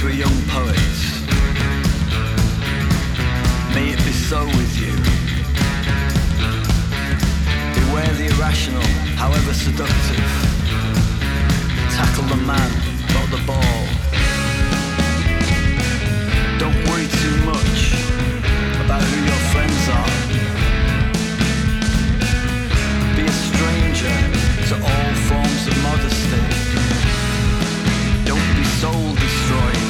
to a young poet. May it be so with you. Beware the irrational, however seductive. Tackle the man, not the ball. Don't worry too much about who your friends are. Be a stranger to all forms of modesty. Don't be soul destroying.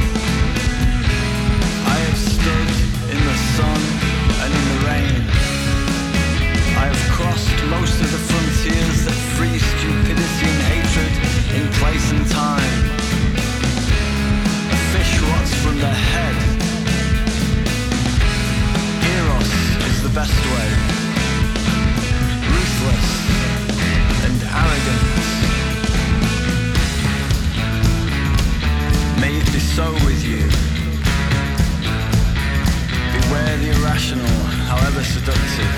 I have stood in the sun and in the rain. I have crossed most of the frontiers that free stupidity and hatred in place and time. A fish rots from the head. Eros is the best way. Ruthless and arrogant. May it be so with you. Beware the irrational, however seductive.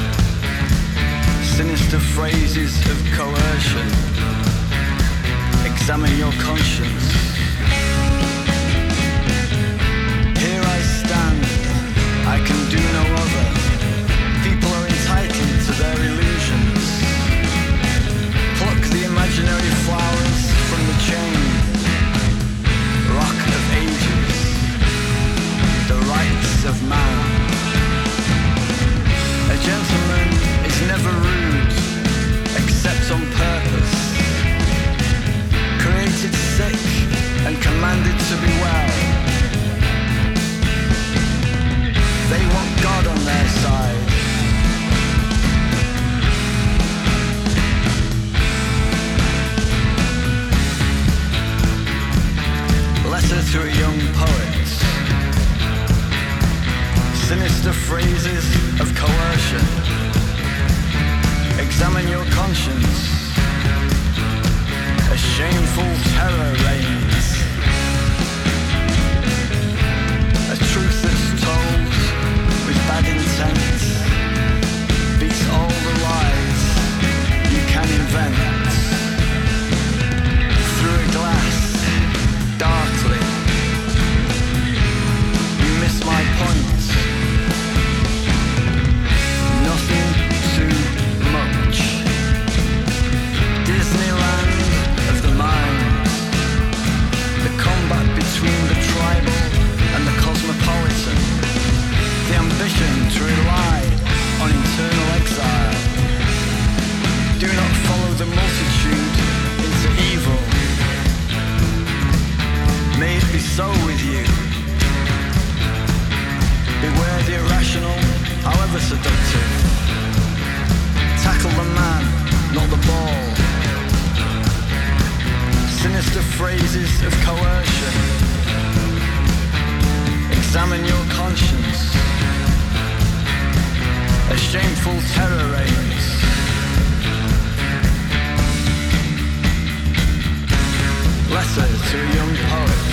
Sinister phrases of coercion. Examine your conscience. Here I stand, I can do no other. People are entitled to their illusions. Pluck the imaginary flowers from the chain. Rock of ages, the rights of man. A gentleman is never rude, except on purpose. Created sick and commanded to be well. They want God on their side. Letter to a young poet. Sinister phrases of coercion. Examine your conscience. A shameful terror reigns. A truth that's told with bad intent beats all the lies you can invent. Through a glass, darkly, you miss my point. Nothing too much. Disneyland of the mind. The combat between the tribal and the cosmopolitan. The ambition to rely on internal exile. Do not follow the multitude into evil. May it be so with you. Beware the irrational, however seductive. Tackle the man, not the ball. Sinister phrases of coercion. Examine your conscience. A shameful terror reigns. Letter to a young poet.